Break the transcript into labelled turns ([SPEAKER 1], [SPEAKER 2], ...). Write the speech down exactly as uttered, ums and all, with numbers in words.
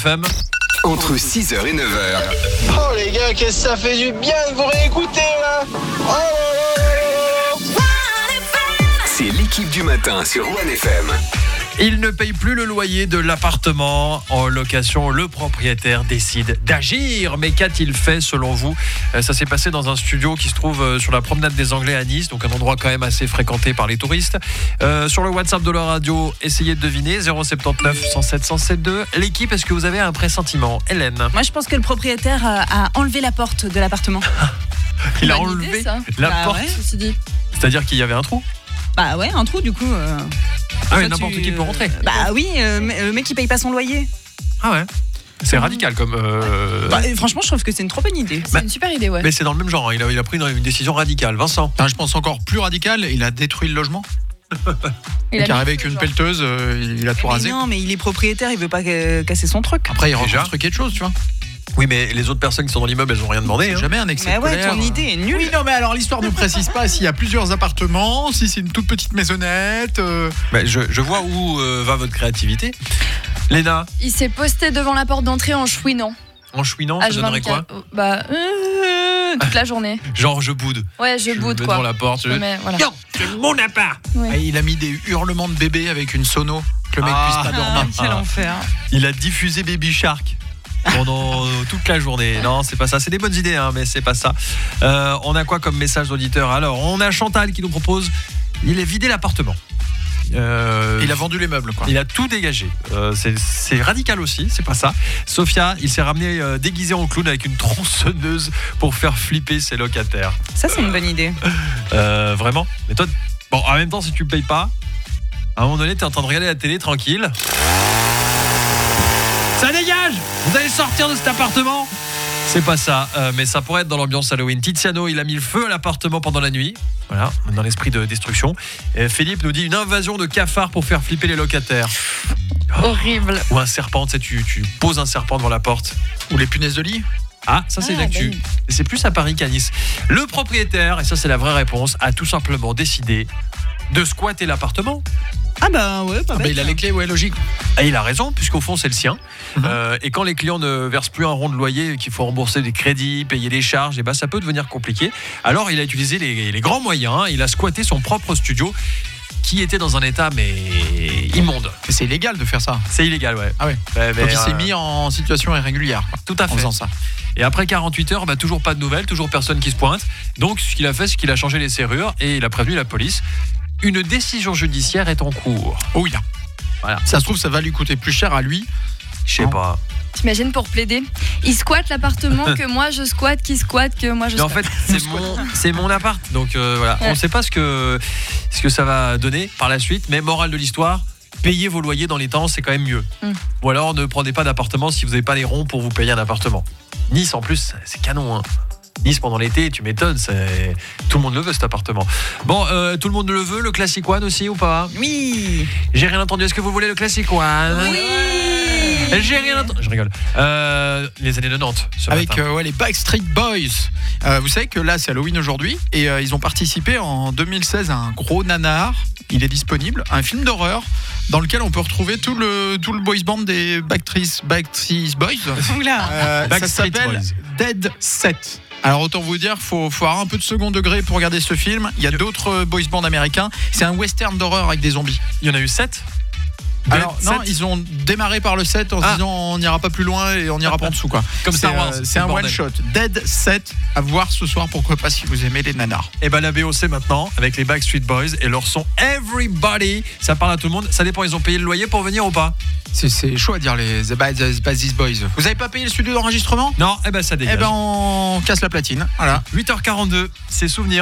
[SPEAKER 1] F M.
[SPEAKER 2] Entre six heures et neuf heures.
[SPEAKER 3] Oh les gars, qu'est-ce que ça fait du bien de vous réécouter là. Oh là là là là.
[SPEAKER 2] C'est l'équipe du matin sur One F M.
[SPEAKER 1] Il ne paye plus le loyer de l'appartement en location. Le propriétaire décide d'agir. Mais qu'a-t-il fait selon vous ? Ça s'est passé dans un studio qui se trouve sur la promenade des Anglais à Nice, donc un endroit quand même assez fréquenté par les touristes. Euh, sur le WhatsApp de la radio, essayez de deviner, zéro sept neuf cent sept cent sept deux. L'équipe, est-ce que vous avez un pressentiment ? Hélène ?
[SPEAKER 4] Moi, je pense que le propriétaire a enlevé la porte de l'appartement.
[SPEAKER 1] Il a
[SPEAKER 5] Bonne
[SPEAKER 1] enlevé
[SPEAKER 5] idée, ça.
[SPEAKER 1] la
[SPEAKER 4] Bah
[SPEAKER 1] porte.
[SPEAKER 4] ouais.
[SPEAKER 5] Ceci dit.
[SPEAKER 1] C'est-à-dire qu'il y avait un trou.
[SPEAKER 4] Bah ouais, un trou du coup. Euh...
[SPEAKER 1] Ah oui,
[SPEAKER 4] Ça,
[SPEAKER 1] n'importe
[SPEAKER 4] tu-
[SPEAKER 1] qui peut rentrer.
[SPEAKER 4] Bah oui, euh, mais- le mec il paye pas son loyer.
[SPEAKER 1] Ah ouais. C'est radical comme. euh,
[SPEAKER 4] Bah, et franchement, je trouve que c'est une trop bonne idée.
[SPEAKER 5] C'est
[SPEAKER 1] Bah,
[SPEAKER 5] une super idée, ouais.
[SPEAKER 1] Mais c'est dans le même genre. hein. Il a, il a pris une, une décision radicale. Vincent.
[SPEAKER 6] Enfin, je pense encore plus radical, il a détruit le logement.
[SPEAKER 5] Il
[SPEAKER 6] Il
[SPEAKER 5] a
[SPEAKER 6] est
[SPEAKER 5] mis
[SPEAKER 6] arrivé
[SPEAKER 5] le
[SPEAKER 6] avec
[SPEAKER 5] feu,
[SPEAKER 6] une
[SPEAKER 5] genre.
[SPEAKER 6] pelleteuse, euh, il a tout
[SPEAKER 4] Mais
[SPEAKER 6] rasé.
[SPEAKER 4] non, mais il est propriétaire, il veut pas euh, casser son truc.
[SPEAKER 6] Après, il
[SPEAKER 1] Déjà.
[SPEAKER 6] reconstruit quelque chose, tu vois.
[SPEAKER 1] Oui, mais les autres personnes qui sont dans l'immeuble, elles ont rien demandé. hein.
[SPEAKER 6] Jamais un excès
[SPEAKER 4] Mais
[SPEAKER 6] de
[SPEAKER 4] ouais,
[SPEAKER 6] colère.
[SPEAKER 4] ton idée est nulle.
[SPEAKER 6] Oui, non, mais alors l'histoire ne précise pas s'il y a plusieurs appartements, si c'est une toute petite maisonnette. euh,
[SPEAKER 1] Bah, je, je vois où euh, va votre créativité. Léna,
[SPEAKER 5] Il s'est posté devant la porte d'entrée en chouinant.
[SPEAKER 1] en chouinant, ça donnerait quoi ?
[SPEAKER 5] Bah, euh, toute la journée.
[SPEAKER 1] Genre, je boude.
[SPEAKER 5] Ouais, je
[SPEAKER 1] me
[SPEAKER 5] boude
[SPEAKER 1] mets
[SPEAKER 5] quoi.
[SPEAKER 1] devant la porte. Je...
[SPEAKER 5] Ouais, mais voilà.
[SPEAKER 1] Non, c'est mon appart.
[SPEAKER 5] Ouais.
[SPEAKER 6] et il a mis des hurlements de bébé avec une sono, que le mec
[SPEAKER 1] Ah.
[SPEAKER 6] puisse pas
[SPEAKER 4] Ah,
[SPEAKER 6] dormir.
[SPEAKER 4] quel
[SPEAKER 1] Ah.
[SPEAKER 4] enfer.
[SPEAKER 1] Il a diffusé Baby Shark pendant euh, toute la journée. Non, c'est pas ça. C'est des bonnes idées, hein, mais c'est pas ça. Euh, on a quoi comme message d'auditeur ? Alors, on a Chantal qui nous propose. Il a vidé l'appartement. Euh,
[SPEAKER 6] Il a vendu les meubles, quoi.
[SPEAKER 1] Il a tout dégagé. Euh, c'est, c'est radical aussi, c'est pas ça. Sophia, il s'est ramené euh, déguisé en clown avec une tronçonneuse pour faire flipper ses locataires.
[SPEAKER 4] Ça, c'est une bonne idée.
[SPEAKER 1] Euh, vraiment ? Mais toi, bon, en même temps, si tu ne payes pas, à un moment donné, t'es en train de regarder la télé tranquille. Ça dégage ! Vous allez sortir de cet appartement ? C'est pas ça, euh, mais ça pourrait être dans l'ambiance Halloween. Tiziano, il a mis le feu à l'appartement pendant la nuit. Voilà, dans l'esprit de destruction. Et Philippe nous dit une invasion de cafards pour faire flipper les locataires.
[SPEAKER 5] Horrible.
[SPEAKER 1] Ou un serpent, tu sais, tu, tu poses un serpent devant la porte.
[SPEAKER 6] Ou les punaises de lit.
[SPEAKER 1] Ah, ça c'est
[SPEAKER 5] Ah,
[SPEAKER 1] l'actu.
[SPEAKER 5] bah oui.
[SPEAKER 1] Et c'est plus à Paris qu'à Nice. Le propriétaire, et ça c'est la vraie réponse, a tout simplement décidé de squatter l'appartement.
[SPEAKER 4] Ah bah ouais, pas
[SPEAKER 6] Ah bah,
[SPEAKER 4] bête.
[SPEAKER 6] il a les clés, ouais, logique.
[SPEAKER 1] Et il a raison, puisqu'au fond c'est le sien.
[SPEAKER 6] Mhm.
[SPEAKER 1] Euh, et quand les clients ne versent plus un rond de loyer et qu'il faut rembourser des crédits, payer des charges, et ben ça peut devenir compliqué. Alors il a utilisé les, les grands moyens, hein. Il a squatté son propre studio qui était dans un état mais immonde.
[SPEAKER 6] Mais c'est illégal de faire ça.
[SPEAKER 1] C'est illégal, ouais.
[SPEAKER 6] Ah ouais.
[SPEAKER 1] Ouais, mais,
[SPEAKER 6] Donc il s'est
[SPEAKER 1] euh,
[SPEAKER 6] mis en situation irrégulière, quoi,
[SPEAKER 1] tout à
[SPEAKER 6] en
[SPEAKER 1] fait.
[SPEAKER 6] faisant ça.
[SPEAKER 1] Et après quarante-huit heures, bah, toujours pas de nouvelles, toujours personne qui se pointe. Donc ce qu'il a fait, c'est qu'il a changé les serrures et il a prévenu la police. Une décision judiciaire est en cours.
[SPEAKER 6] Oh oui, là.
[SPEAKER 1] Voilà.
[SPEAKER 6] Ça se trouve, ça va lui coûter plus cher à lui.
[SPEAKER 1] Je sais
[SPEAKER 6] Non.
[SPEAKER 1] pas.
[SPEAKER 5] T'imagines pour plaider. Il squatte l'appartement que moi je squatte, qui squatte que moi je
[SPEAKER 1] Mais en
[SPEAKER 5] squatte.
[SPEAKER 1] fait, c'est mon, c'est mon appart. Donc euh, voilà,
[SPEAKER 5] Ouais.
[SPEAKER 1] on ne sait pas ce que, ce que ça va donner par la suite. Mais morale de l'histoire, payez vos loyers dans les temps, c'est quand même mieux.
[SPEAKER 5] Mm.
[SPEAKER 1] Ou alors ne prenez pas d'appartement si vous n'avez pas les ronds pour vous payer un appartement. Nice en plus, c'est canon. Hein. Nice pendant l'été, tu m'étonnes, c'est... tout le monde le veut cet appartement. Bon, euh, tout le monde le veut, le Classic One aussi ou pas ?
[SPEAKER 4] Oui.
[SPEAKER 1] J'ai rien entendu, est-ce que vous voulez le Classic One ?
[SPEAKER 4] Oui.
[SPEAKER 1] J'ai rien entendu. Je rigole. Euh, les années quatre-vingt-dix. Ce
[SPEAKER 6] Avec
[SPEAKER 1] matin.
[SPEAKER 6] euh, ouais, les Backstreet Boys. Euh, vous savez que là, c'est Halloween aujourd'hui. Et euh, ils ont participé en deux mille seize à un gros nanar. Il est disponible. Un film d'horreur dans lequel on peut retrouver tout le, tout le boys band des Backstreet, Backstreet Boys.
[SPEAKER 4] Oula.
[SPEAKER 6] Euh, ça
[SPEAKER 1] Backstreet
[SPEAKER 6] s'appelle
[SPEAKER 1] Boys.
[SPEAKER 6] Dead Set. Alors autant vous dire, faut, faut avoir un peu de second degré pour regarder ce film. Il y a d'autres euh, boys bands américains. C'est un western d'horreur avec des zombies.
[SPEAKER 1] Il y en a eu sept.
[SPEAKER 6] Alors non,
[SPEAKER 1] sept.
[SPEAKER 6] ils ont démarré par le sept en se
[SPEAKER 1] Ah.
[SPEAKER 6] disant on n'ira pas plus loin et on n'ira pas en dessous, quoi.
[SPEAKER 1] Comme
[SPEAKER 6] C'est,
[SPEAKER 1] Star Wars,
[SPEAKER 6] euh,
[SPEAKER 1] c'est
[SPEAKER 6] c'est
[SPEAKER 1] le
[SPEAKER 6] un
[SPEAKER 1] bordel.
[SPEAKER 6] one shot. Dead Set à voir ce soir, pourquoi pas, si vous aimez les nanars.
[SPEAKER 1] Et ben la B O C maintenant avec les Backstreet Boys et leur son Everybody, ça parle à tout le monde. Ça dépend, ils ont payé le loyer pour venir ou pas ?
[SPEAKER 6] C'est, c'est chaud à dire, les The Bad The Bad These Boys. Vous avez pas payé le studio d'enregistrement ?
[SPEAKER 1] Non, eh ben ça dégage.
[SPEAKER 6] Eh ben on casse la platine. Voilà.
[SPEAKER 1] huit heures quarante-deux, c'est souvenir.